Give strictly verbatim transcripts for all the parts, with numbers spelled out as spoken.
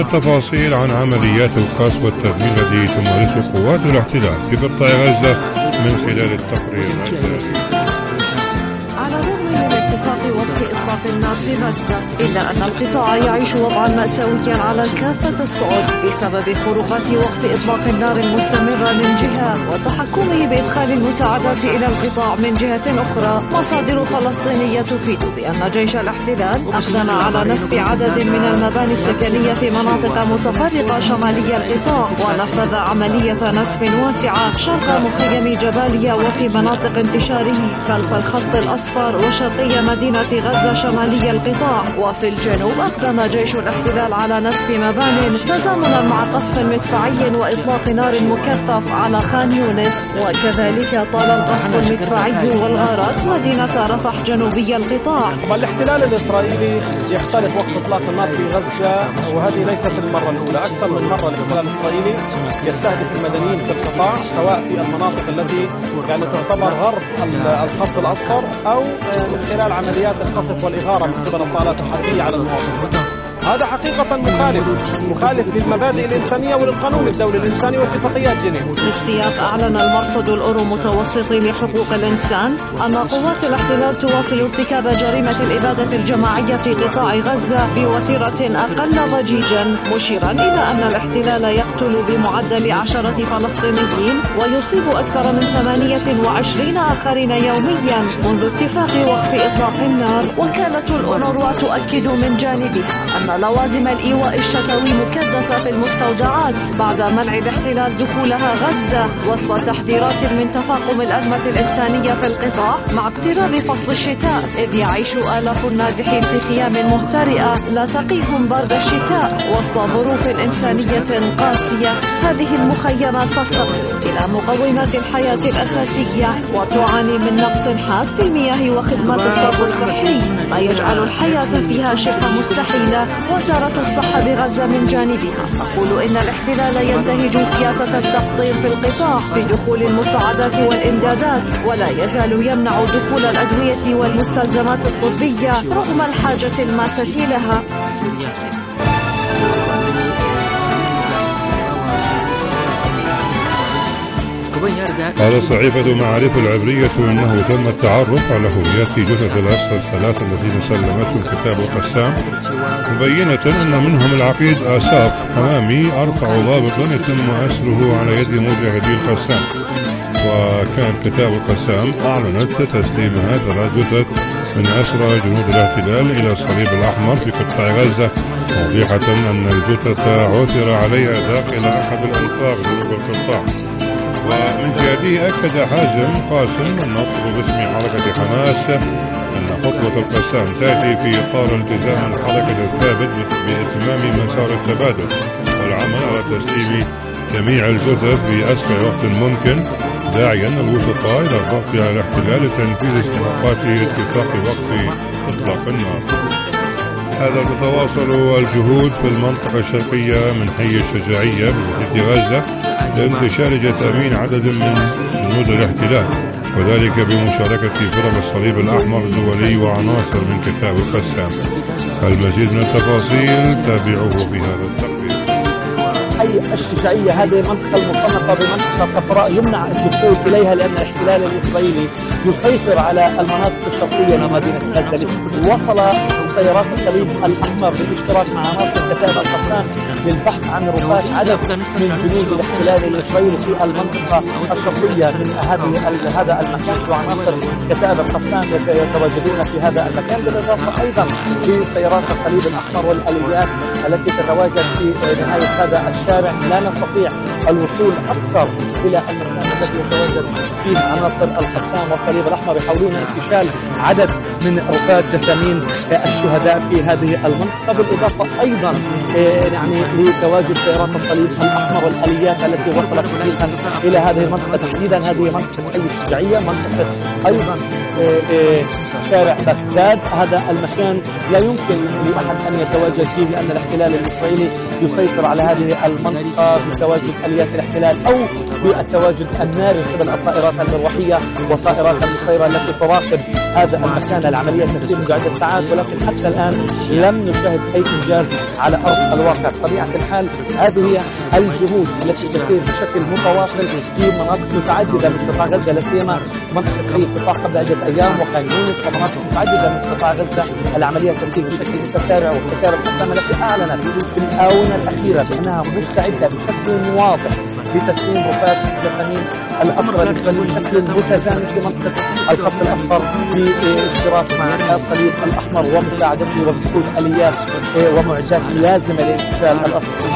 التفاصيل عن عمليات القصف والتدمير الذي تمارسه قوات الاحتلال في قطاع غزة من خلال التقرير التالي. على الرغم من اتفاق وقف إطلاق النار في غزة، إلا أن القطاع يعيش وضعا مأساويا على كافة الصعد بسبب خروقات وقف إطلاق النار المستمرة من جهة وتحكمه بإدخال المساعدات إلى القطاع من جهة أخرى. مصادر فلسطينية تفيد بأن جيش الاحتلال أقدم على نسف عدد من المباني السكنية في مناطق متفرقة شمالي القطاع، ونفذ عملية نسف واسعة شرق مخيم جباليا وفي مناطق انتشاره خلف الخط الأصفر وشرقي مدينة غزة شمالي القطاع. وفي الجنوب أقدم جيش الاحتلال على نسف مبان تزامنا مع قصف مدفعي وإطلاق نار مكثف على خان يونس، وكذلك طال القصف المدفعي والغارات مدينة رفح جنوبي القطاع. الاحتلال الإسرائيلي يختلف وقت إطلاق النار في غزة، وهذه ليست المرة الأولى. أكثر من مرة الاحتلال الإسرائيلي يستهدف المدنيين في القطاع، سواء في المناطق التي يعني تعتبر غرب الخط الأصفر أو من خلال عمليات القصف والإغارة من قبل الطائرات الحربية على المواطنين. هذا حقيقة مخالف مخالف للمبادئ الإنسانية وللقانون الدولي الإنساني واتفاقيات جنيف. في السياق أعلن المرصد الأورو متوسطي لحقوق الإنسان أن قوات الاحتلال تواصل ارتكاب جريمة الإبادة الجماعية في قطاع غزة بوتيرة أقل ضجيجا، مشيرا إلى أن الاحتلال يقتل بمعدل عشرة فلسطينيين ويصيب أكثر من ثمانية وعشرين آخرين يوميا منذ اتفاق وقف إطلاق النار. وكالة الأونروا تؤكد من جانبها أن لوازم الإيواء الشتوي مكدسة في المستودعات بعد منع الاحتلال دخولها غزة، وسط تحذيرات من تفاقم الأزمة الإنسانية في القطاع مع اقتراب فصل الشتاء، إذ يعيش آلاف النازحين في خيام مهترئة لا تقيهم برد الشتاء وسط ظروف إنسانية قاسية. هذه المخيمات تفتقر إلى مقومات الحياة الأساسية وتعاني من نقص حاد في المياه وخدمات الصرف الصحي، ما يجعل الحياة فيها شبه مستحيلة. وزارة الصحة بغزة من جانبها تقول إن الاحتلال ينتهج سياسة التقطير في القطاع في دخول المساعدات والإمدادات، ولا يزال يمنع دخول الأدوية والمستلزمات الطبية رغم الحاجة الماسة لها. قال صحيفة معارف العبرية إنه تم التعرف على هويات جثث الأسرى الثلاثة الذين سلمته الكتاب القسام، مبينة أن منهم العقيد آساف حمامي أرفع ضابط يتم أسره على يد مجاهدي القسام. وكان كتاب القسام أعلنت تسليمها ثلاث جثث من أسرى جنود الاحتلال إلى الصليب الأحمر في قطاع غزة، موضحة أن الجثث عثر عليها داخل أحد الأنفاق جنوب القطاع. ومن جهته أكد حازم قاسم الناطق باسم حركة حماس أن خطوة القسام تأتي في إطار التزام الحركة الثابت بإتمام مسار التبادل والعمل على تسليم جميع الجثث في أسرع وقت ممكن، داعيا الوسطاء إلى الضغط على الاحتلال لتنفيذ استحقاقات اتفاق وقف إطلاق النار. هذا تتواصل الجهود في المنطقة الشرقية من حي الشجاعية بمحيط غزة لانتشار تأمين عدد من جنود الاحتلال، وذلك بمشاركة فرق الصليب الأحمر الدولي وعناصر من كتاب القسام. المزيد من التفاصيل تابعوه في هذا التقرير. حي الشجاعية هذه المنطقة المصنفة بمنطقة صفراء يمنع الدخول إليها لأن الاحتلال الإسرائيلي يسيطر على المناطق الشرقية من مدينة غزة. وصل سيارات الصليب الأحمر بالاشتراك مع عناصر كتاب القسام للبحث عن رفات عدد من جنود الاحتلال الإسرائيلي في المنطقة الشرقية من هذه هذا المكان، وعناصر كتاب القسام يتواجدون في هذا المكان، بالإضافة أيضا لسيارات الصليب الأحمر والآليات التي تتواجد في نهاية هذا الشارع. لا نستطيع الوصول أكثر إلى المكان الذي يتواجد فيه عناصر القسام والصليب الأحمر، يحاولون انتشال عدد من رفات جثامين الشهداء في هذه المنطقة، بالإضافة أيضا يعني لتواجد سيارات الصليب الأحمر والآليات التي وصلت حديثا إلى هذه المنطقة تحديدا. هذه منطقة حي الشجاعية، منطقة أيضا شارع بغداد. هذا المكان لا يمكن لأحد أن يتواجد فيه لأن الاحتلال الإسرائيلي يسيطر على هذه المنطقة بتواجد آليات الاحتلال أو بالتواجد الناري قبل الطائرات المروحية والطائرات المسيرة التي تراقب هذا المكان العملية تسير منذ عدة ساعات، ولكن حتى الآن لم نشاهد أي إنجاز على أرض الواقع. بطبيعة الحال هذه هي الجهود التي تسير بشكل متواصل في مناطق متعددة من قطاع غزة، لا سيما منطقة خليج القطاع قبل عدة أيام وخان يونس ومناطق متعددة من قطاع غزة. العملية تسير بشكل متسارع، وكتائب القسام التي أعلنت في الآونة الأخيرة بأنها مستعدة بشكل واضح لتسليم رفات الجثامين الأسرى الإسرائيلي بشكل متزامن في منطقة الخط الأصفر باشتراك مع الصليب الأحمر ومساعدته وبسكوت آليات ومعدات لازمة لإنتشال الأسرى.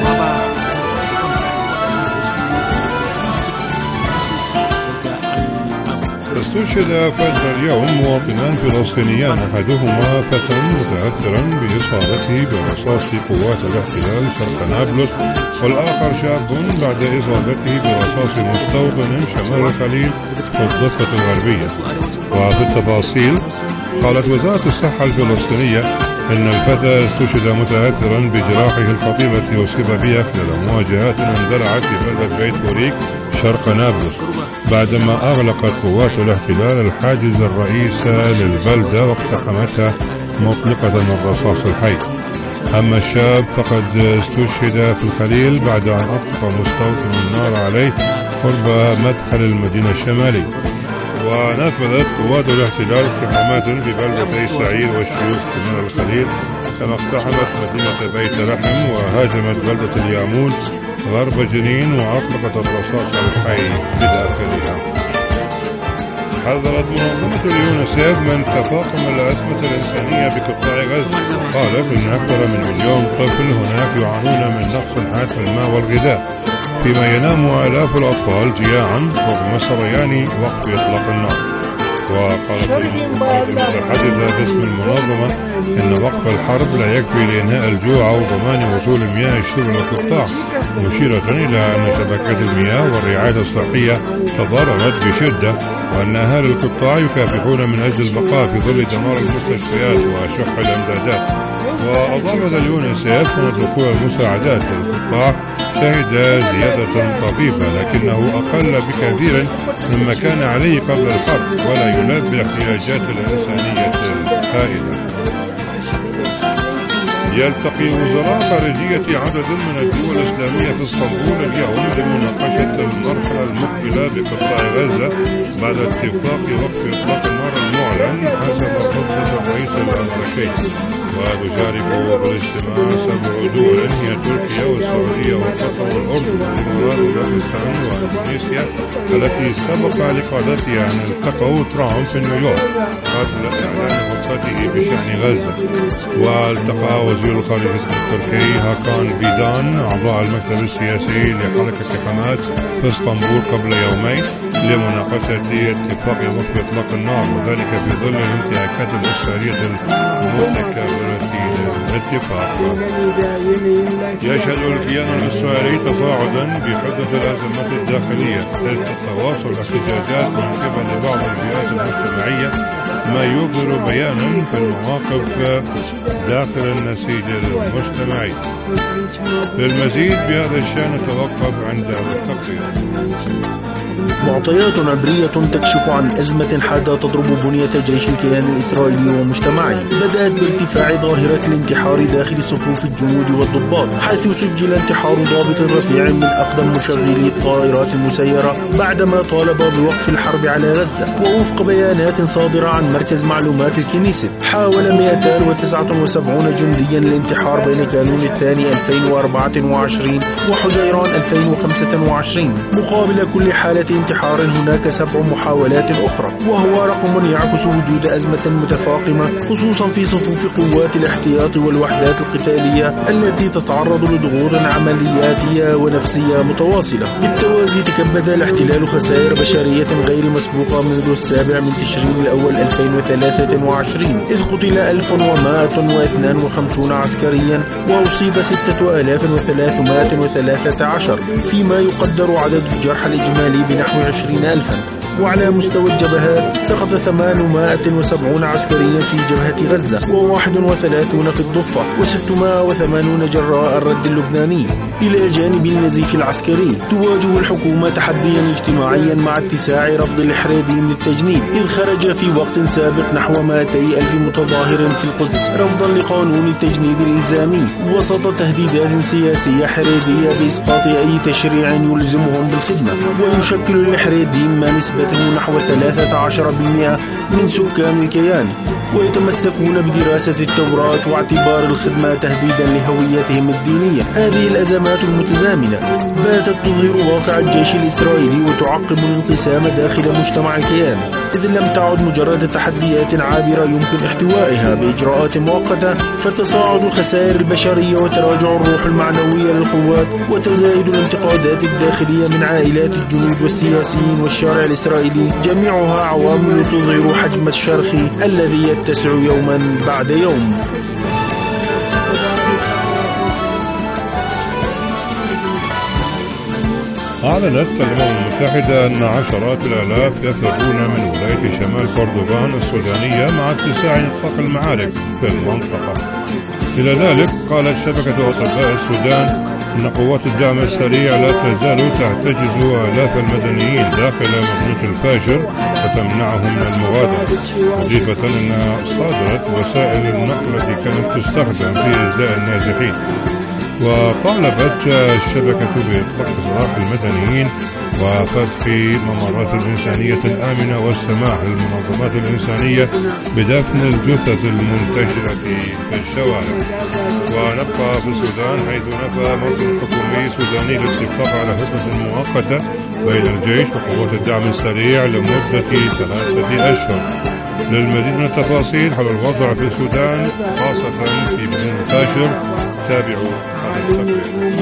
استشهد فجر اليوم مواطنان فلسطينيان، أحدهما فتى متأثرا بإصابته برصاص قوات الاحتلال شرق نابلس، والآخر شاب بعد إصابته برصاص مستوطن شمال الخليل في الضفة الغربية. وفي التفاصيل قالت وزارة الصحة الفلسطينية إن الفتى استشهد متأثرا بجراحه الخطيرة التي أصيب بها خلال مواجهات اندلعت في بلدة بيت بوريك شرق نابلس، بعدما أغلقت قوات الاحتلال الحاجز الرئيسي للبلدة واقتحمتها مطلقة الرصاص الحي. أما الشاب فقد استشهد في الخليل بعد أن أطلق مستوطن النار عليه قرب مدخل المدينة الشمالي. ونفذت قوات الاحتلال اقتحامات في بلدتي سعيد والشيوخ من الخليل، كما اقتحمت مدينة بيت لحم وهاجمت بلدة اليامون غرب جنين وأطلقت الرصاص الحي بداخلها. حذرت منظمة اليونسيف من تفاقم الأزمة الإنسانية بقطاع غزة، وقالت إن أكثر من مليون طفل هناك يعانون من نقص حاد في الماء والغذاء، فيما ينام آلاف الأطفال جياعا رغم سريان وقف إطلاق النار. وقالت المتحدثة باسم المنظمة إن وقف الحرب لا يكفي لإنهاء الجوع أو ضمان وصول مياه الشرب للقطاع، مشيرة إلى أن شبكات المياه والرعاية الصحية تضررت بشدة، وأن أهالي القطاع يكافحون من أجل البقاء في ظل دمار المستشفيات وشح الإمدادات. وأضافت اليونسيف أن دخول المساعدات للقطاع شهد زيادة طفيفة، لكنه أقل بكثير مما كان عليه قبل الحرب ولا يلبي الاحتياجات الإنسانية الهائلة. يلتقي وزراء خارجية عدد من الدول الإسلامية في اسطنبول اليوم لمناقشة المرحلة المقبلة بقطاع غزة بعد اتفاق وقف إطلاق النار المعلن حسب خطة الرئيس الأمريكي. وتشارك بالاجتماع سبع دول هي تركيا والسعودية وقطر والأردن والإمارات وباكستان وإندونيسيا، التي سبق لقادتها أن التقوا ترامب في نيويورك قبل إعلان خطته بشأن غزة. والتقى وزير الخارجية التركي هاكان فيدان أعضاء المكتب السياسي لحركة حماس في اسطنبول قبل يومين لمناقشة اتفاق وقف إطلاق النار، وذلك في ظل الانتهاكات الإسرائيلية المتكررة للاتفاق. يشهد الكيان الإسرائيلي تصاعدا بحدة الأزمات الداخلية إذ تتواصل الاحتجاجات من قبل بعض الفئات المجتمعية، ما يظهر بيانا في المواقف داخل النسيج المجتمعي. للمزيد بهذا الشأن نتوقف عند التقرير. معطيات عبرية تكشف عن أزمة حادة تضرب بنية جيش الكيان الإسرائيلي ومجتمعه، بدأت بارتفاع ظاهرة الانتحار داخل صفوف الجنود والضباط، حيث سجل انتحار ضابط رفيع من أقدم مشغلي الطائرات المسيرة بعدما طالب بوقف الحرب على غزة. ووفق بيانات صادرة عن مركز معلومات الكنيست، حاول مئتين وتسعة وسبعين جنديا الانتحار بين كانون الثاني ألفين وأربعة وعشرين وحزيران ألفين وخمسة وعشرين. مقابل كل حالة انتحار هناك سبع محاولات أخرى، وهو رقم يعكس وجود أزمة متفاقمة خصوصا في صفوف قوات الاحتياط والوحدات القتالية التي تتعرض لضغوط عملياتية ونفسية متواصلة. بالتوازي تكبد الاحتلال خسائر بشرية غير مسبوقة منذ السابع من تشرين الأول ألفين وثلاثة وعشرين، إذ قتل ألف ومائة واثنين وخمسين عسكريا وأصيب ستة آلاف وثلاثمائة وثلاثة عشر، فيما يقدر عدد الجرحى الإجمالي بنحو عشرين ألفا. وعلى مستوى الجبهات سقط ثمانمائة وسبعين عسكريا في جبهة غزة وواحد وثلاثون في الضفة وستمائة وثمانين جراء الرد اللبناني. إلى جانب النزيف العسكري تواجه الحكومة تحديا اجتماعيا مع اتساع رفض الحريدي من التجنيد، إذ خرج في وقت سابق نحو مئتي ألف متظاهر في القدس رفضا لقانون التجنيد الإلزامي وسط تهديدات سياسية حريدية بإسقاط أي تشريع يلزمهم بالخدمة. ويشكل الحريدي ما نسبته نحو ثلاثة عشر بالمئة من سكان الكيان، ويتمسكون بدراسة التوراة واعتبار الخدمة تهديدا لهويتهم الدينية. هذه الأزمات المتزامنة باتت تظهر واقع الجيش الإسرائيلي وتعقب الانقسام داخل مجتمع الكيان، إذ لم تعد مجرد تحديات عابرة يمكن احتوائها بإجراءات مؤقتة، فتصاعد الخسائر البشرية وتراجع الروح المعنوية للقوات وتزايد الانتقادات الداخلية من عائلات الجنود والسياسيين والشارع الإسرائيلي جميعها عوامل تظهر حجم الشرخ الذي يتسع يوما بعد يوم. أعلنت الأمم المتحدة أن عشرات الآلاف يفرون من ولاية شمال كردوفان السودانية مع اتساع نطاق المعارك في المنطقة. إلى ذلك قالت شبكة أطباء السودان أن قوات الدعم السريع لا تزال تحتجز آلاف المدنيين داخل مدينة الفاشر وتمنعهم من المغادرة، مضيفة أنها صادرت وسائل النقل التي كانت تستخدم في إزداء النازحين. وطالبت الشبكة بإطلاق سراح المدنيين وفتح ممرات إنسانية آمنة والسماح للمنظمات الإنسانية بدفن الجثث المنتشرة في الشوارع. ونبقى في السودان، حيث نفى موقف حكومي سوداني الاتفاق على هدنة مؤقتة بين الجيش وقوات الدعم السريع لمدة ثلاثة أشهر. للمزيد من التفاصيل حول الوضع في السودان خاصة في مدينة الفاشر تابعوا هذا التقرير.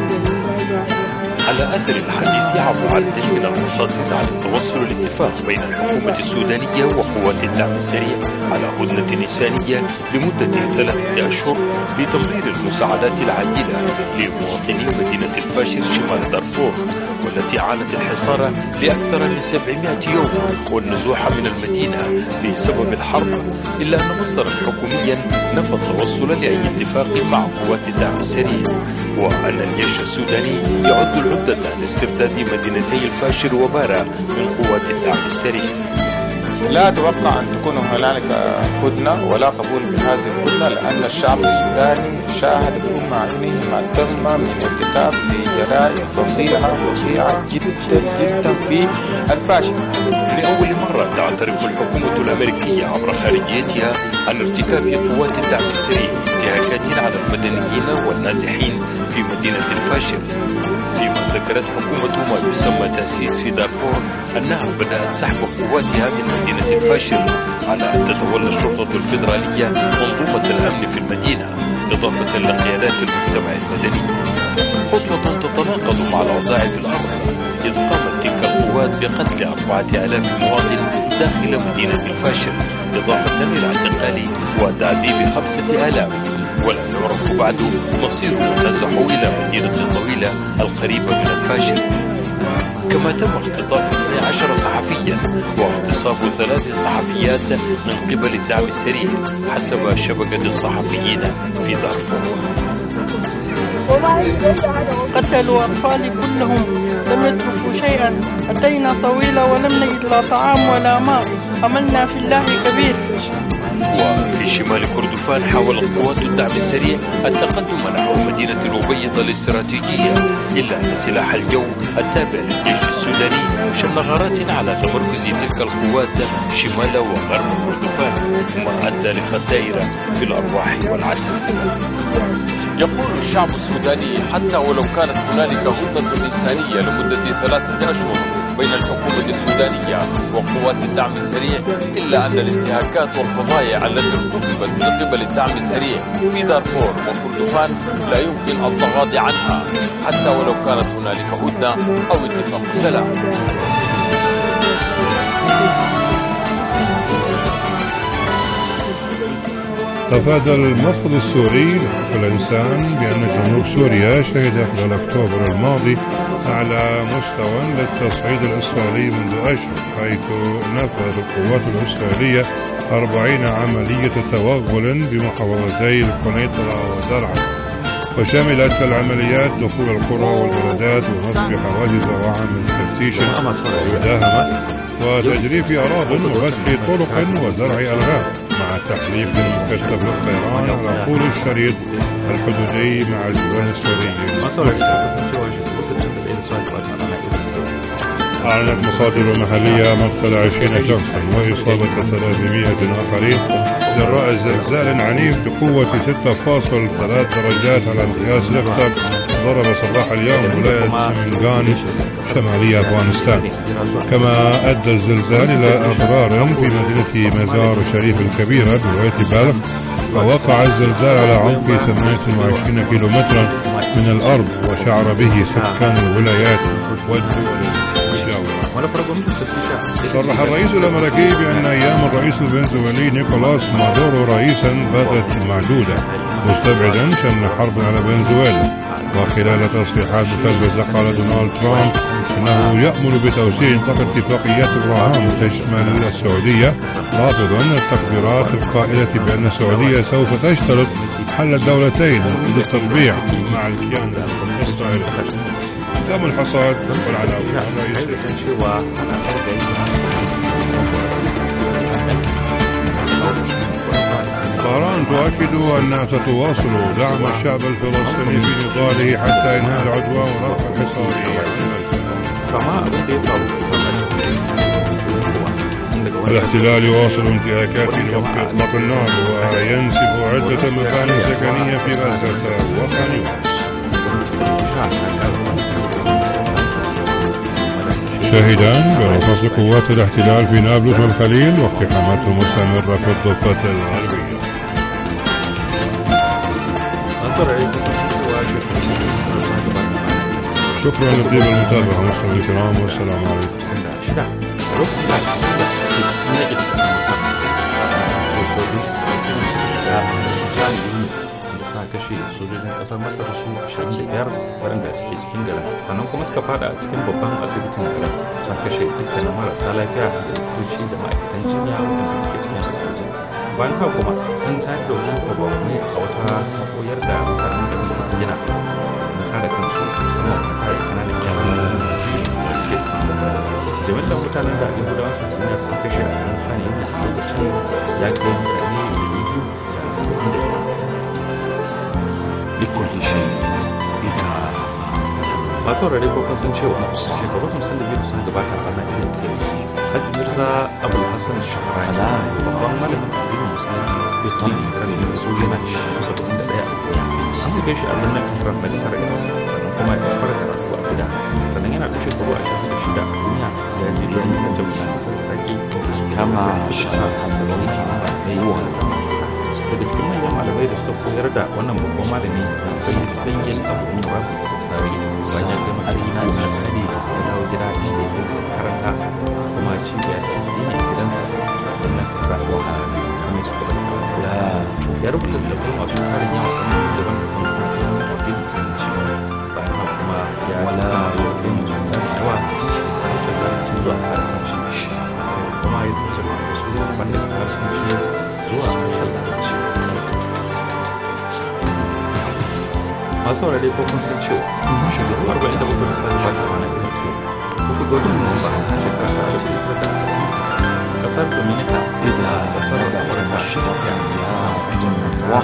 على أثر الحديث عبر عدد من المصادر على التوصل الاتفاق بين الحكومة السودانية وقوات الدعم السريع على هدنة إنسانية لمدة ثلاثة أشهر لتمرير المساعدات العاجلة لمواطني مدينة الفاشر شمال دارفور، والتي عانت الحصار لأكثر من سبعمائة يوم والنزوح من المدينة بسبب الحرب، إلا أن مصدرا حكوميا نفى التوصل لأي اتفاق مع قوات الدعم السريع، وأن الجيش السوداني يعد العدة لاسترداد مدينتي الفاشر وبارا من قوات الدعم السريع. لا أتوقع أن تكون هنالك هدنة ولا قبول بهذه الهدنة، لأن الشعب السوداني شاهد بأم عينه ما تم من ارتكاب لجرائم فظيعة فظيعة جدا جدا في الفاشر. لأول مرة تعترف الحكومة الأمريكية عبر خارجيتها عن ارتكاب قوات الدعم السريع انتهاكات على المدنيين والنازحين في مدينة الفاشر، فيما ذكرت حكومة ما يسمى تأسيس في دارفور أنها بدأت سحب قواتها من مدينة الفاشر على أن تتولى الشرطة الفيدرالية منظومة الأمن في المدينة إضافة لقيادات المجتمع المدني، خطوة تتناقض مع الأوضاع في الأرض، إذ قامت تلك القوات بقتل أربعة آلاف مواطن داخل مدينة الفاشر إضافة إلى اعتقال وتعذيب خمسة آلاف، ولم يعرف بعد مصير من نزحوا إلى مدينة طويلة القريبة من الفاشر. كما تم اختطاف اثني عشر صحفيا واغتصاب ثلاث صحفيات من قبل الدعم السريع حسب شبكة الصحفيين في دارفور. قتلوا أطفالي كلهم، لم يتركوا شيئا. أتينا طويلة ولم نجد لا طعام ولا ماء، عملنا في الله كبير. وفي شمال كردفان حاولت قوات الدعم السريع التقدم نحو مدينة الأبيض الاستراتيجية، إلا أن سلاح الجو التابع للجيش السوداني شن غارات على تمركز تلك القوات شمال وغرب كردفان، ما أدى لخسائر في الأرواح والعدل. يقول الشعب السوداني حتى ولو كانت هنالك هدنة إنسانية لمدة ثلاثة أشهر بين الحكومة السودانية وقوات الدعم السريع، إلا أن الانتهاكات والفظايع التي ارتكبت من قبل الدعم السريع في دارفور وكردفان لا يمكن التغاضي عنها حتى ولو كانت هنالك هدنة أو اتفاق سلام. تفادى المرصد السوري لحقوق الإنسان بأن جنوب سوريا شهد خلال أكتوبر الماضي أعلى مستوى للتصعيد الإسرائيلي منذ أشهر، حيث نفذت القوات الإسرائيلية أربعين عملية توغل بمحافظتي القنيطرة ودرعا، وشملت العمليات دخول القرى والبلدات ونصب حواجز وعمل تفتيش ومداهمة وتجريف أراضٍ وفتح طرق وزرع ألغام، مع تحليق مكثف للطيران على طول الشريط الحدودي مع الجيران السوريين. أعلنت مصادر محلية مقتل عشرين شخصا وإصابة ثلاثمائة آخرين جراء زلزال عنيف بقوة ستة فاصلة ثلاثة درجات على مقياس ريختر ضرب صباح اليوم ولاية سمنغان شمالي أفغانستان. كما أدى الزلزال إلى أضرار في مدينة مزار شريف الكبيرة بولاية بلخ، ووقع الزلزال على عمق ثمانية وعشرين كيلومترا من الأرض وشعر به سكان الولايات والدول. صرح الرئيس الأمريكي بأن أيام الرئيس الفنزويلي نيكولاس مادورو رئيسا باتت معدودة، مستبعدا شن حرب على فنزويلا. وخلال تصريحات مكذبة قال دونالد ترامب أنه يأمل بتوسيع نطاق اتفاقيات الرهان تشمل السعودية، رافضا التقديرات القائلة بأن السعودية سوف تشترط حل الدولتين للتطبيع مع الكيان الإسرائيلي. تم الحصاد والعناوين. طهران تؤكد أنها ستواصل دعم الشعب الفلسطيني في نضاله حتى إنهاء العدوان ورفع الحصار. الاحتلال يواصل انتهاكاته لوقف إطلاق النار وينسف عدة مباني سكنية في غزة وخان يونس. شاهدان برصاص قوات الاحتلال في نابلس والخليل واقتحاماتهم مستمرة في الضفة الغربية. شكرا لطيب المتابعة مستمعينا الكرام والسلام عليكم. kashe sojojin kasar masar su ashirin da biyar waɗanda suke cikin garin, sannan kuma suka fada a cikin babban asibitin garin, sun kashe dukkanin marasa lafiya da likitoci da ma'aikatan jinya waɗanda suke cikin asibitin. Bayan haka kuma sun tayar da wasu babbanai a wata makoyar da mutanen garin suka gina don kare kansu musamman da kare kananan yaran da suke cikin garin. Jami'ar mutanen da yahudawan sassaniya sun kashe a garin kane da suke lokacin ya kai mutane miliyan biyu da saba'in da biyar. لكل شيء إذا ما صار عليكم كنسان شيء شيء بس مثلا اللي بيرسم تبعها على إلى التلفزيون حد مرزا أبو الحسن الشعراني فلا وقام ماله تبين مسلم بطيب الرسول ما يشوف عند الأيام سيد كيش أبونا كفر مجلسر إنس وما يفرق الرسول كده فنجينا على شيء بروح أشوف الشدة الدنيا يعني بيجي نجوم كما شاهد الله هو daga cikin manyan malamai da suka koyar da wannan babban malami sai sanyin abu ne babu sauri bayan da matsayi na da sani da dawo gida inda ya karanta kuma ci da addini gidansa wannan kaza kuma su da ya rubuta da kuma masu karin yawa kuma daban daban da addini musulunci bayan haka kuma ya wala yin su da yawa da rashin lafiyar zuwa harsanci kuma ya rubuta da su zuwa fannin harsanci zuwa harshen larabci. masu wurare ko kun san cewa arba'in da bakwai misali ba ta wani irin ke uku ga watan nuwamba shekara ta alif ɗari da saba'in kasar dominica da kasar da amurka ya samu ɗancin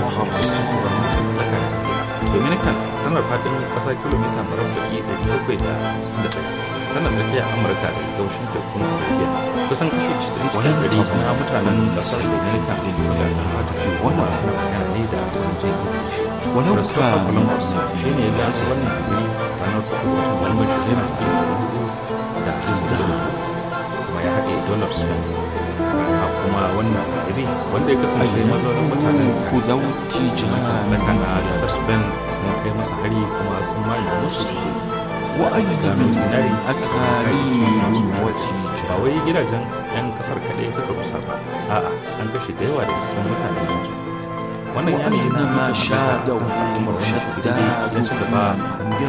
kanta dominica tana faɗin ƙasa kilomita marabba'i da bakwai da hamsin da ɗaya tana tsakiyar amurka da gaushin tekun caribbean kusan kashi casa'in cikin ɗari na mutanen ƙasar dominica wanda suna magana ne da wajen ingilishi. ولو كان شيء يجعل wannan tsibiri ranar uku ga watan Mayu da Amsterdam kuma ya haɗe dollar Spain kuma wannan tsibiri wanda ya kasance mazaunin mutanen كذوتي na جهنم ƙasar Spain sun kai masa hari kuma sun mamaye musu وأيضا من أكاليل وتيجان ba wai gidajen 'yan kasar kaɗai suka rusa ba a'a an kashe da yawa daga cikin mutanen yankin وأينما شادوا شدادوا في الأرض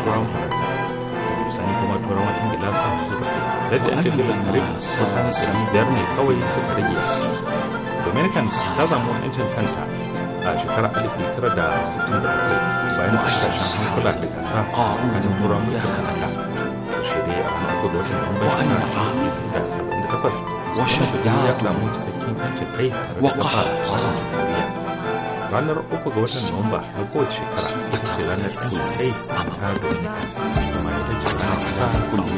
وأينما ساسوا domin kan ta samu yancin kanta a shekarar alif tara da sittin da bakwai bayan tashin hankula da kasa tsakanin turawan mulkin mallaka shirye a masu da watan bambanci na da saba'in da takwas ya samu cikakken yancin kai tare da fara ranar uku ga watan nuwamba na kowace shekara ita ce ranar yancin kai ta dominika kuma ita ce ranar kasa kullum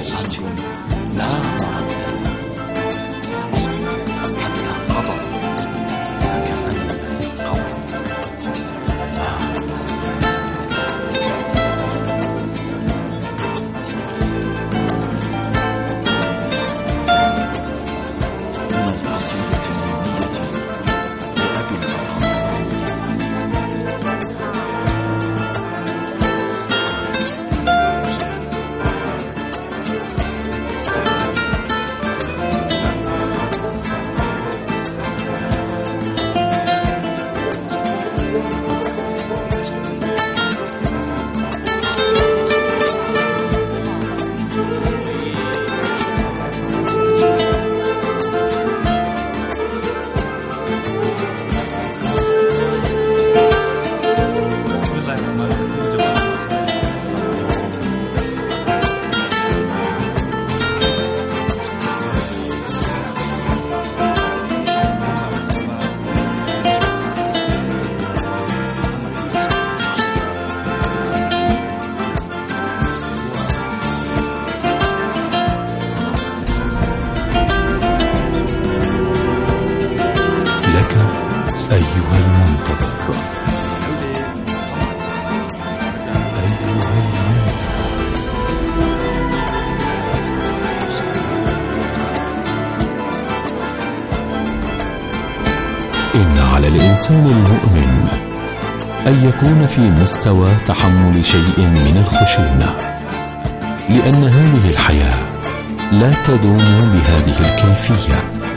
الإنسان المؤمن أن يكون في مستوى تحمل شيء من الخشونة، لأن هذه الحياة لا تدوم بهذه الكيفية،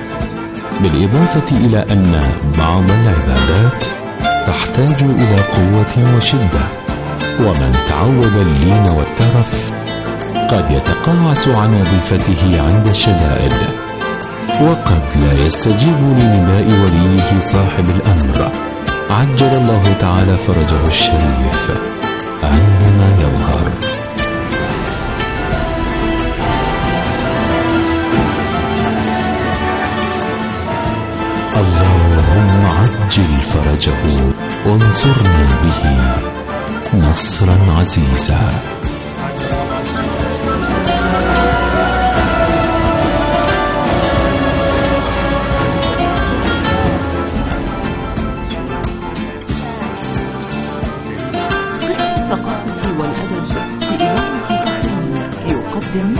بالإضافة إلى أن بعض العبادات تحتاج إلى قوة وشدة، ومن تعود اللين والترف قد يتقاعس عن وظيفته عند الشدائد، وقد لا يستجيب لنداء وليه صاحب الأمر عجل الله تعالى فرجه الشريف عندما يظهر. اللهم عجل فرجه وانصرنا به نصرا عزيزا. الثقافة والأدب في إذاعة بحرين يقدم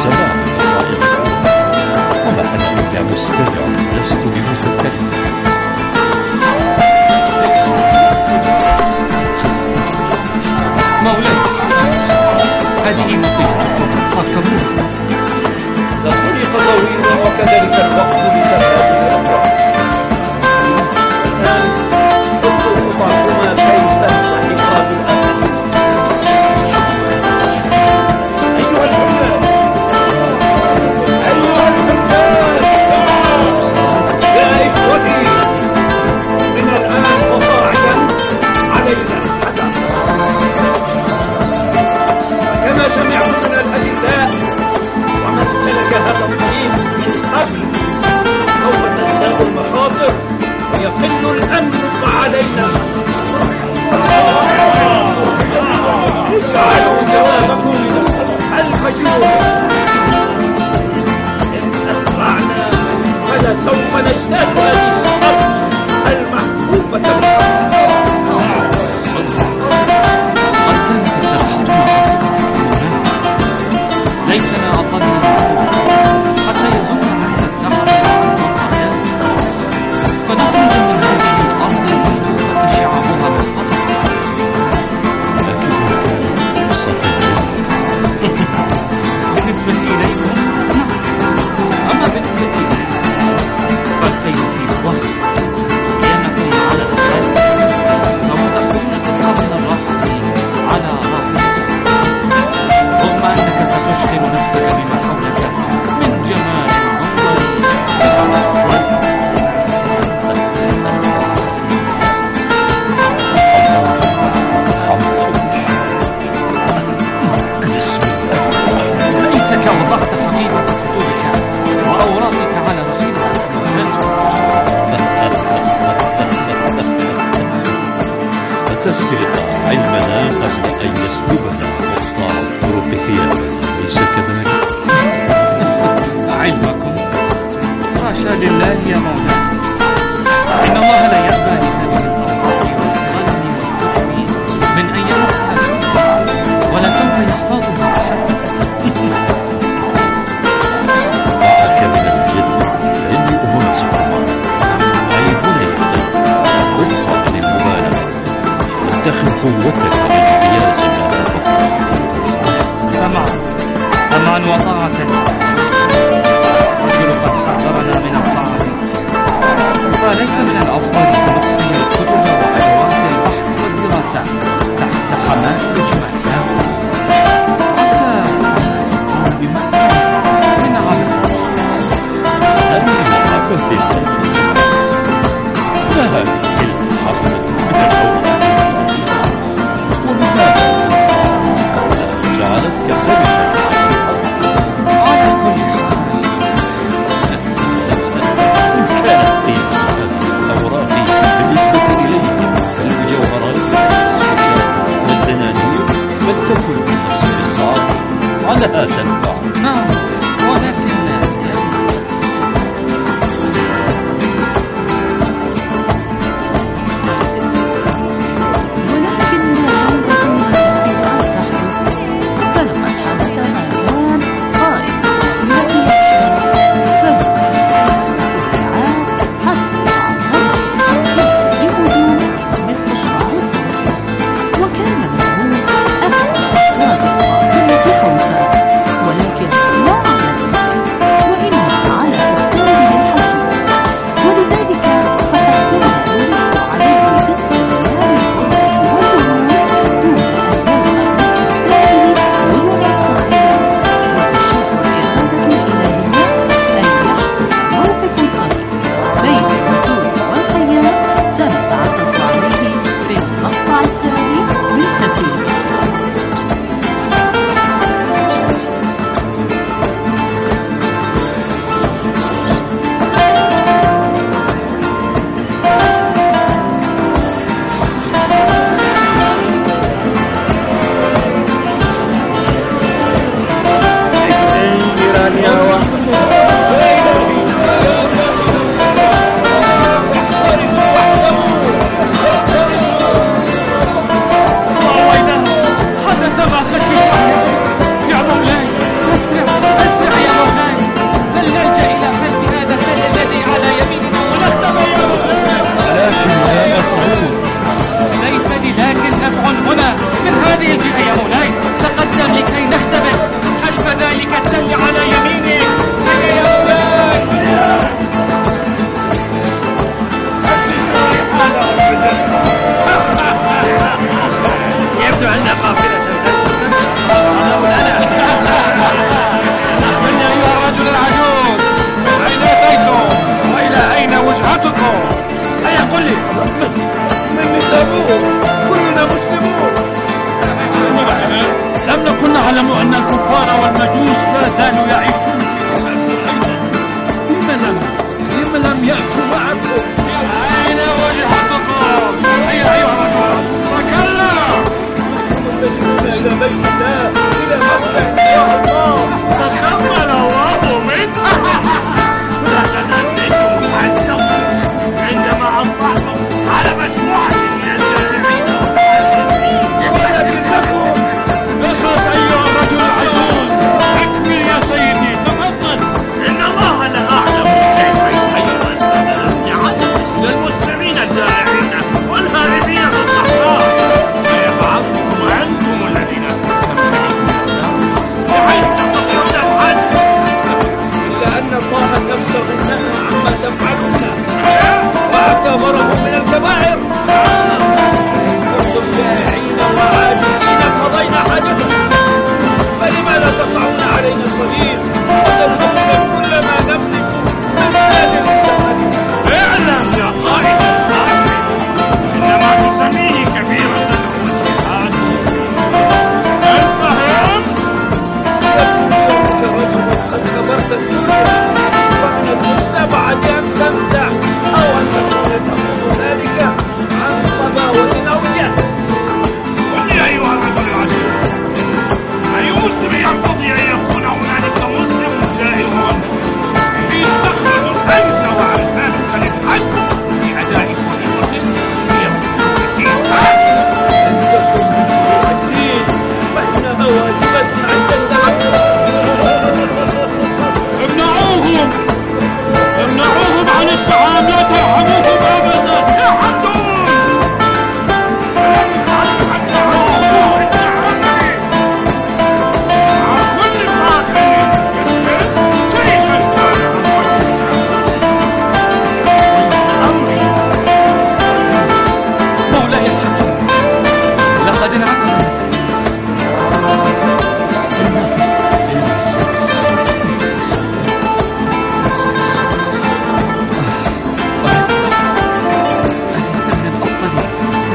سماع نصائحكم، وما أنا إلا مستمع لست بمتكلم. مولاي، هذه مطيعتكم فاركبوها. الطريق طويل وكذلك الوقت لتفادي الأمراض. الآن اطلق قطعكما كي تلتحقا بالأمل. أيها الحجاج، أيها الحجاج، يا إخوتي، من الآن وصاعدا علينا الحذر. كما سمعت من الأدلة ومن سلك هذا الطريق من قبل سوف تزداد المخاطر ويقل الأمن علينا. اجعلوا جوابكم الفجور. إن أسرعنا فلسوف نجتاز هذه الأرض المحبوبة بالحق. قد كانت استراحتنا قصيرة مولاي، ليتنا أطلنا حتى يزول عنا التعب والطغيان، فنخرج من هذه الأرض المحبوبة شعابها بالفضل. لكنها كانت فرصة بالنسبة إليكم نعم، أما بالنسبة لي فالخير في الوصف، لأنكم على الخير سوف تأخذون قسطا من الراحة على راحتكم، رغم أنك ستشغل نفسك بما حولك من جمال المنظر. بسم الله. ليتك وضعت حقيبة خطوبك وأوراقك على رحيلتك مولاي. أتى السرقة علمنا قبل أن يسلبنا قطاع الطرق ثيابا، ليس كذلك؟ علمكم حاشا لله يا مولاي، إن الله لا يأبى لهذه الأوراق والقلم والكتب من أن يمسها سوءا، ولا سوف يحفظها أحد. معك من الجد فإني أمس فرمان أي هنا يحدث وفقا للمبالغة، واتخذ قوتك للقياس ما سمعا سمعا وطاعة. الرجل قد حذرنا من الصعب، فليس من الأفضل أن نخفي الكتب وأدوات البحث والدراسة تحت حماس اجتماعنا. عسى أن بمكة من عبث. هذه الحفلة لا هذه الحفلة من الأول،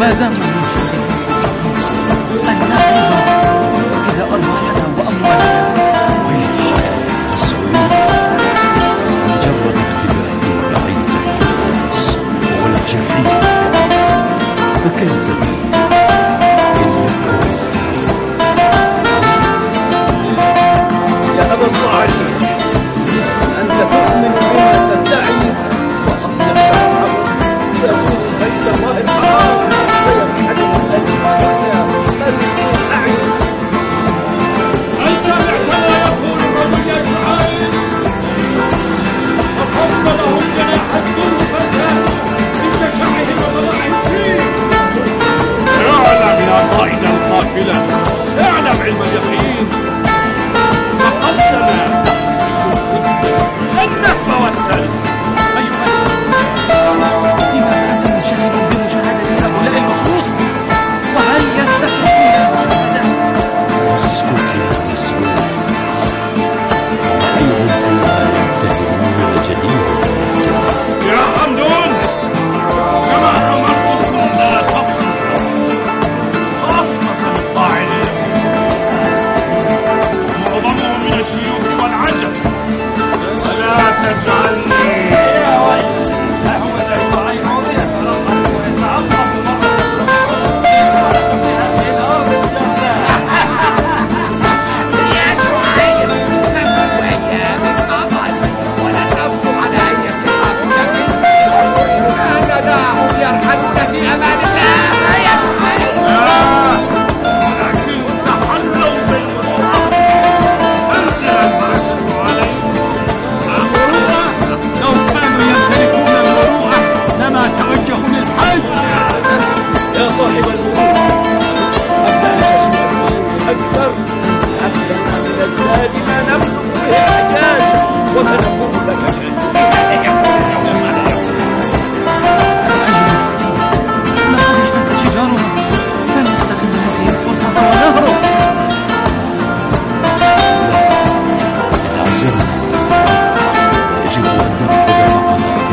ما دام من شريك أن نحن إلى أرواحنا وأموالنا والحياة السعودية مجرد اختباء بعيد الناس والجحيم، فكيف يا أبا الصالح، أنت تؤمن بما تدعي وأصدق العرب سيكون بيت الله الحرام ويبحث الأجمال الأعين. هل سمعت ما يقول الرجل العين؟ وقبلهم جناح الذل فتاه ست شعره وضلع فيه. اعلم يا قائد القافلة، اعلم علم اليقين، وقصدنا النحو والسلم. أيها لماذا أنت منشغل بمشاهدة هؤلاء اللصوص؟ وهل يستحقون المشاهدة؟ اسكت يا مسؤول، رأيهم كلها ينتهرون الجديد. يا حمدون، كما أمرتكم لا تقصدوا، خاصة الطاعنين معظمهم من الشيوخ والعجب. فلا تجعلني يا ولد أهود شعيب يترقب ويتعقب مرة أخرى في هذه الأرض الجرداء. يا شعيب، تمت أيامك مضت ولا تصبر على أي قافلة، لا ندعهم يرحلون في أمان الله يا شعيب. ولكن تحلوا بالمروءة، أنزل البركة عليهم. المروءة، لو كانوا يمتلكون المروءة لما توجهوا للحج. يا صاحب المروءة، قبل أن تسوء أكثر أملنا من الزاد ما نملك به الحجاج، وسنكون لك شاكرين. لقد اشتد شجارنا، فلنستغل هذه الفرصة ونهرب. العزم يجب أن نأخذ معنا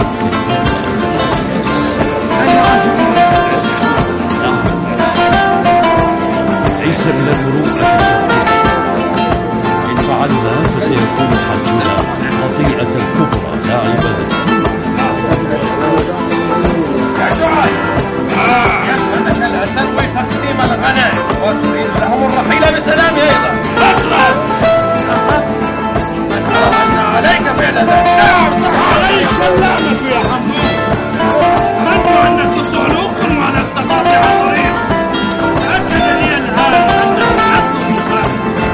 أي عجب! ليس من المروءة إن فعلنا فسيكون حجنا خطيئة كبرى لا عبادة. يا شعيب، يشهد أنك لا تنوي تقسيم الغنائم وتريد لهم الرحيل بسلام أيضا. اخرج! من أرى أن عليك فعل ذلك. عليك اللعنة يا حمدون. أردت أنك صعلوك على استقاطع الطريق. أكد لي الآن أنه نطلب الخلاف.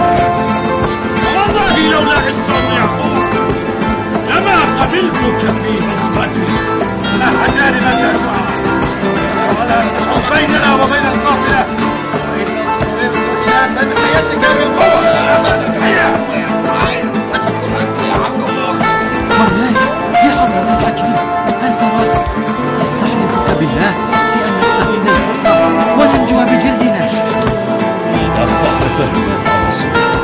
والله لولا استطيعه لما قبلتك في نصرتي. لا حجاربك يا شعيب، ولا تحول بيننا وبين القافلة، فإن تصرت إلى تنحيتك بالقوة. مولاي، يا حضرة الحكيم، هل ترى؟ أستحلفك بالله في أن نستغل الفرصة وننجو بجلدنا. أخطأت فهما يا رسول،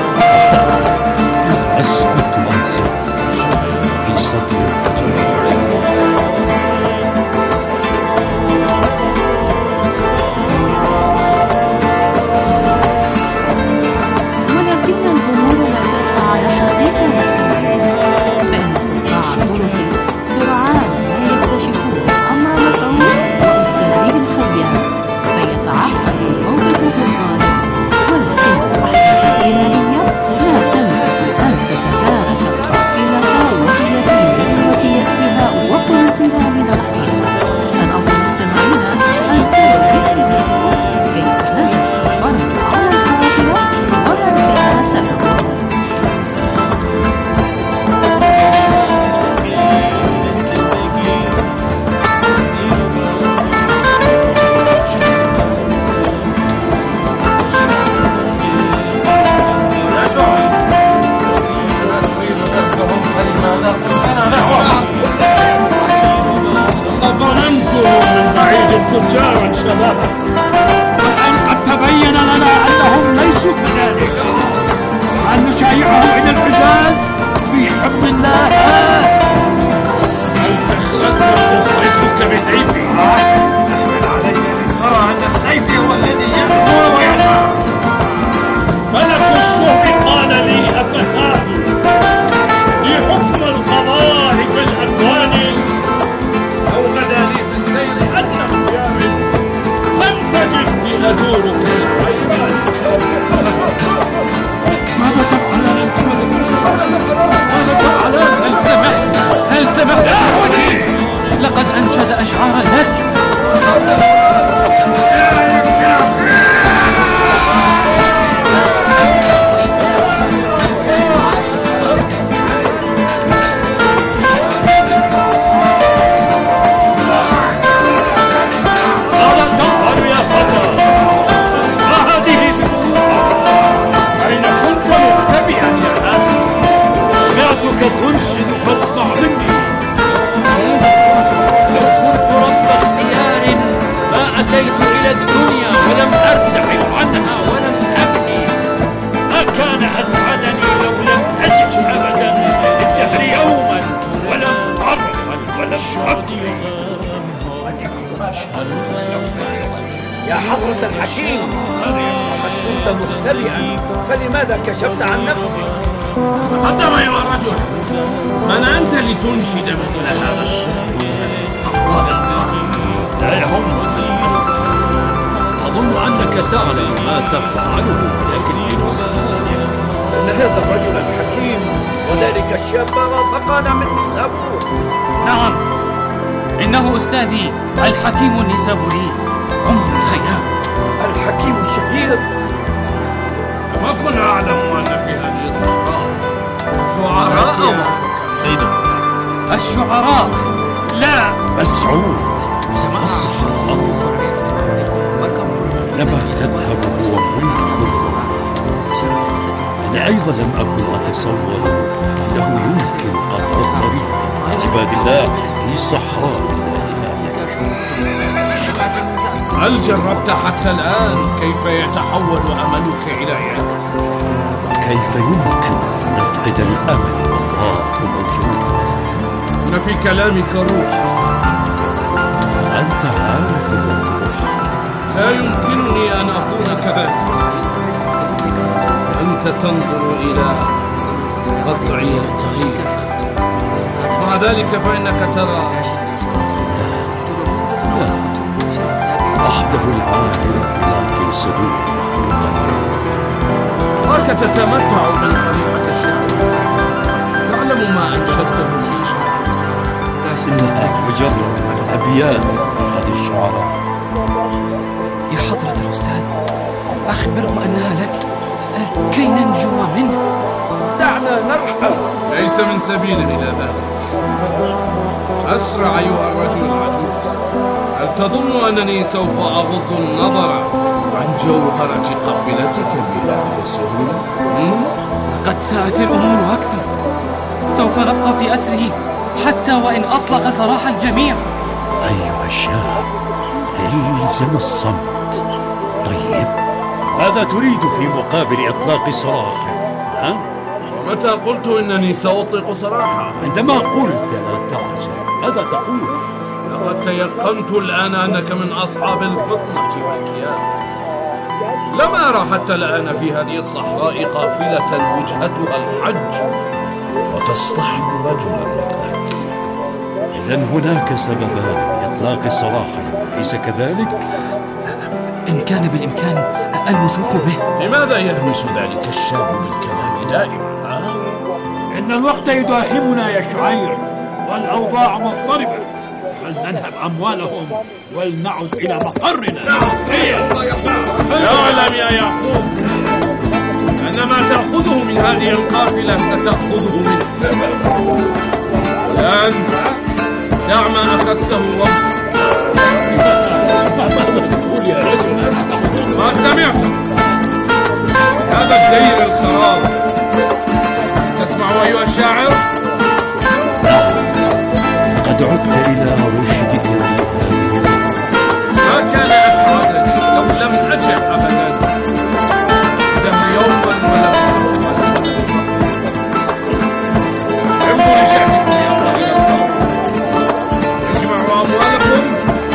أسكت وأنصت في صدر ولكن الأمور لا تخفى على حديث المسلمين، فإن قطاع الطرق سرعان ما يكتشفون أمر مسعود وأستاذه الخبيان، فيتعقد الموقف في الغالب. ولكن الوحدة الإلهية لا تنبغي أن تتدارك القافلة وهي في ذروة يأسها وقوتها من الحين. الأمر المستمعين أن تروا رحلتكم كيف نزل ورد على القافلة ومن كان سببه. تجارا شبابا، والآن قد تبين لنا أنهم ليسوا كذلك، وأن نشايعهم إلى الحجاز في حكم الله. هل تخلص وتخلصك بسيفي؟ أحمل علي إلى الدنيا ولم أرتحل عنها ولم أبني. ما كان أسعدني لو لم أزج أبدا للدهر يوما ولم أرحل ولم أبني. يا حضرة الحكيم، وقد كنت مختبئا فلماذا كشفت عن نفسك؟ تقدم أيها الرجل، من أنت لتنشد مثل هذا الشعر في الصحراء؟ لا يهم، أظن أنك تعلم ما تفعله، لكن إن هذا الرجل الحكيم وذلك الشاب رافقانا من نيسابور. نعم، إنه أستاذي الحكيم النيسابوري عمر الخيام. الحكيم الشهير؟ ما كنا أعلم أن في هذه الصحراء شعراء. سيدنا الشعراء لا مسعود، الصحراء لما تذهب هو ملك. أنا أيضا لم أكن أتصور أنه يمكن قطع الطريق عباد الله في صحراء. هل جربت حتى الآن كيف يتحول أملك إلى يأس؟ كيف يمكن أن نفقد الأمل والله موجود؟ إن في كلامك روح. أنت عارف الروح. لا يمكنني أن أكون كذلك. أنت تنظر إلى قطعي الطريق، مع ذلك فإنك ترى وحده العالم في صدور. راك تتمتع من طريقة الشعر، تعلم ما أنشدته في شعر، إنها مجرد أبيات هذه الشعراء. يا حضرة الأستاذ، أخبره أنها لك كي ننجو منه. دعنا نرحل. ليس من سبيل إلى ذلك. أسرع أيها الرجل العجوز. هل تظن أنني سوف أغض النظر عن جوهرة قافلتك بهذه السهولة؟ لقد ساءت الأمور أكثر. سوف نبقى في أسره حتى وإن أطلق سراح الجميع. أيها الشاب، الزم الصمت. طيب، ماذا تريد في مقابل إطلاق سراحه؟ ها؟ ومتى قلت إنني سأطلق سراحه؟ عندما قلت لا تعجل، ماذا تقول؟ لقد تيقنت الآن أنك من أصحاب الفطنة والكياسة. لم أرى حتى الآن في هذه الصحراء قافلة وجهتها الحج وتصطحب رجلا مثلك. إذن هناك سببان لإطلاق سراحه، أليس كذلك؟ إن كان بالإمكان الوثوق به. لماذا يهمس ذلك الشاب بالكلام دائما؟ ها؟ إن الوقت يداهمنا يا شعير، والأوضاع مضطربة. فلننهب أموالهم ولنعد إلى مقرنا. اعلم يا يعقوب أن ما تأخذه من هذه القافلة ستأخذه من ثمن. أنت دع ما أخذته وقت. ما سمعت هذا الدير الخراب؟ تسمع أيها الشاعر؟ قد عدت إلى رشدك. ما كان أسعدني لو لم أجع أبدا دهر يوما ولا انظر لشأنكم يا أخوة إلى القوم، اجمعوا أموالكم،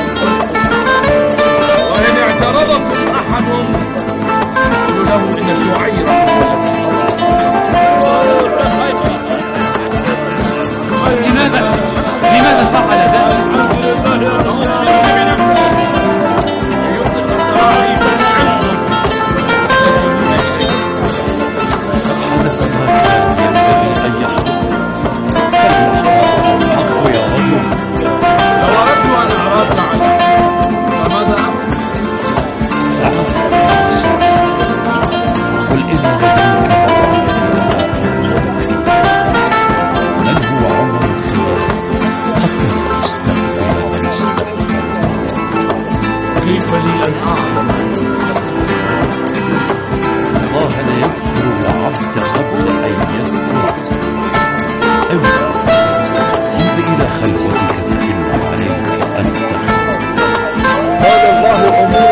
وإن اعترضكم أحد قولوا له إن شعيرا لماذا لماذا فعل ذلك؟ قال الله عموما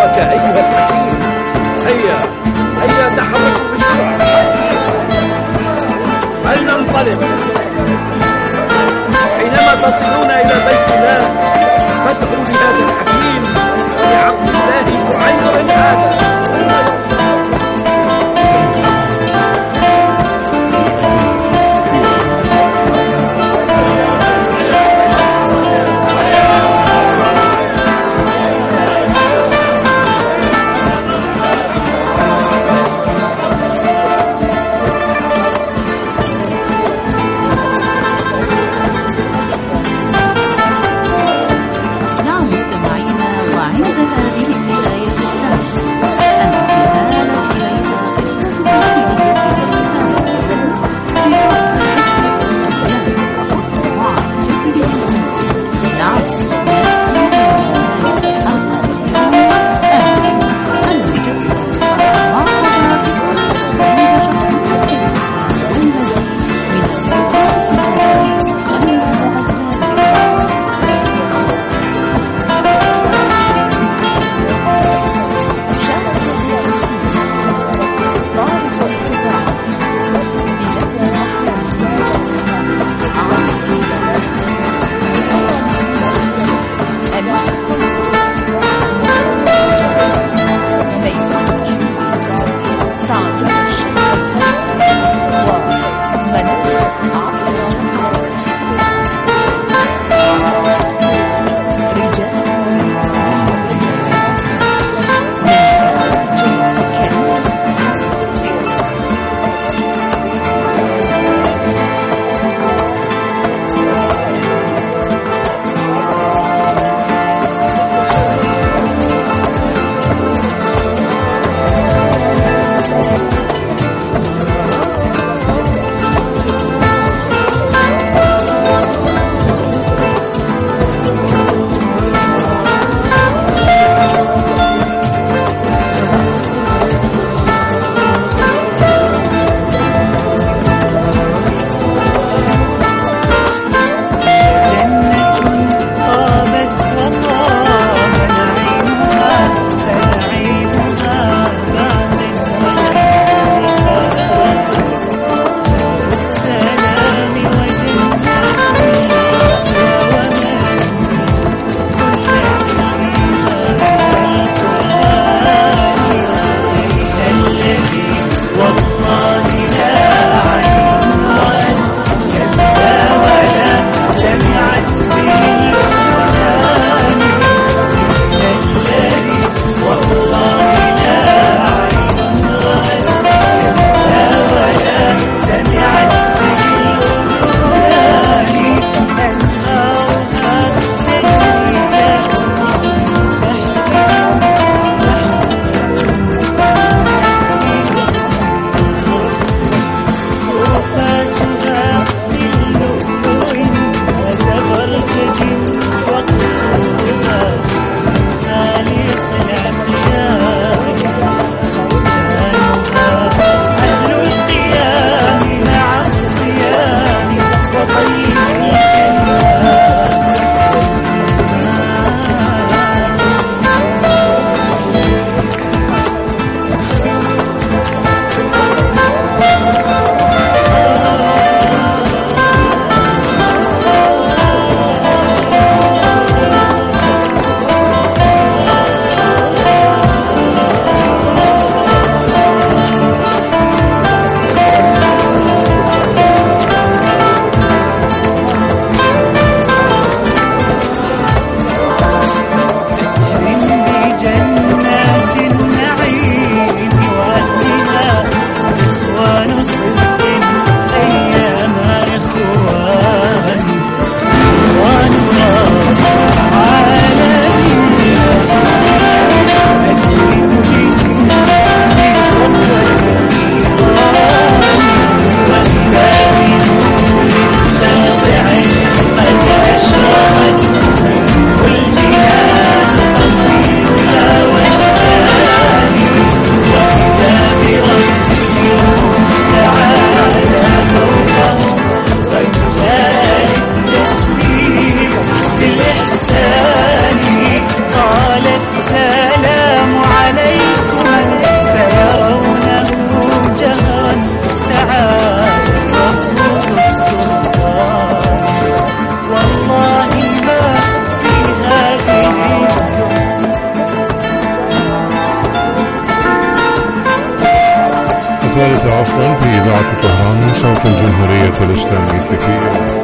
الثالثة عصرا في إذاعة طهران صوت الجمهورية الإسلامية في إيران.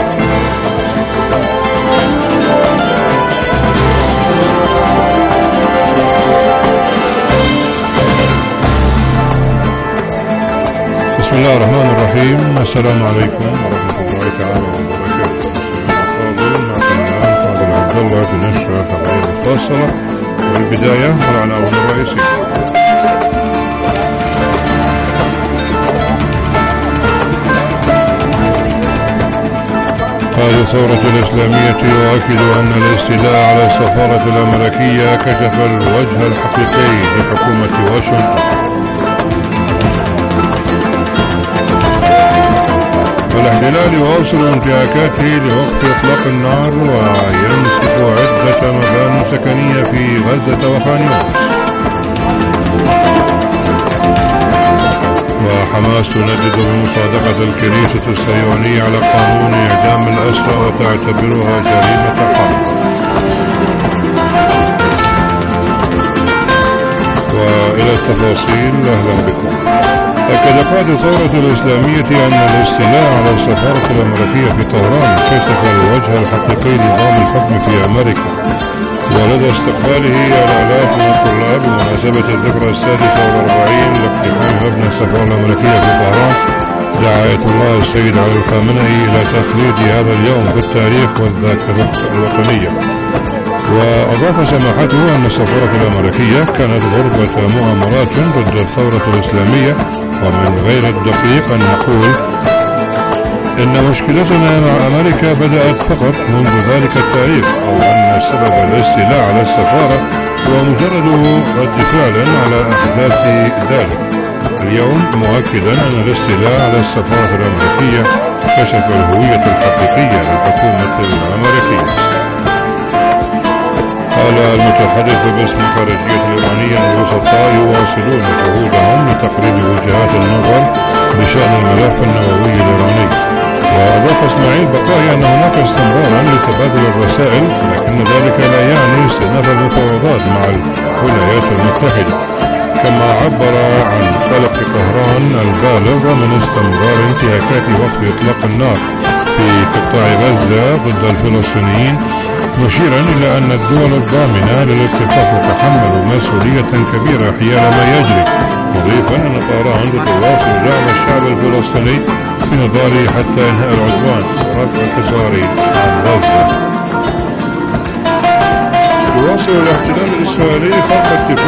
بسم الله الرحمن الرحيم. السلام عليكم ورحمة الله تعالى وبركاته. معكم الآن فاضل عبد الله في نشرة تغيير مفصلة. والبداية العناوين الرئيسية. قائد الثورة الإسلامية يؤكد أن الاستيلاء على السفارة الأمريكية كشف الوجه الحقيقي لحكومة واشنطن. الاحتلال يواصل انتهاكاته لوقف إطلاق النار وينسف عدة مباني سكنية في غزة وخان يونس. وحماس تندد بمصادقة الكنيسة الصهيونية على قانون إعدام الأسرى وتعتبرها جريمة حرب. وإلى التفاصيل أهلا بكم. أكد قائد الثورة الإسلامية أن الاستيلاء على السفارة الأمريكية في طهران كشف الوجه الحقيقي لنظام الحكم في أمريكا. ولدى استقباله الآلاف من الطلاب بمناسبة الذكرى السادسة والأربعين لاقتحام مبنى السفارة الأمريكية في طهران، دعا آية الله السيد علي الخامنئي إلى تخليد هذا اليوم بالتاريخ والذاكرة الوطنية. وأضاف سماحته أن السفارة الأمريكية كانت غرفة مؤامرات ضد الثورة الإسلامية، ومن غير الدقيق أن نقول إن مشكلتنا مع أمريكا بدأت فقط منذ ذلك التاريخ، أو أن سبب الاستيلاء على السفارة هو مجرد رد فعل على أحداث ذلك. اليوم مؤكدا أن الاستيلاء على السفارة الأمريكية كشف الهوية الحقيقية للحكومة الأمريكية. قال المتحدث باسم الخارجية الإيرانية أن الوسطاء يواصلون جهودهم لتقريب وجهات النظر بشأن الملف النووي الإيراني. وأضاف إسماعيل بقائي أن هناك استمرارا لتبادل الرسائل، لكن ذلك لا يعني استئناف المفاوضات مع الولايات المتحدة. كما عبر عن قلق طهران البالغ من استمرار انتهاكات وقف إطلاق النار في قطاع غزة ضد الفلسطينيين، مشيرا إلى أن الدول الضامنة للاتفاق تتحمل مسؤولية كبيرة حيال ما يجري، مضيفا أن طهران تواصل دعم الشعب الفلسطيني في نضاله حتى إنهاء العدوان ورفع الحصار عن غزة. يواصل الاحتلال الإسرائيلي خلق اتفاق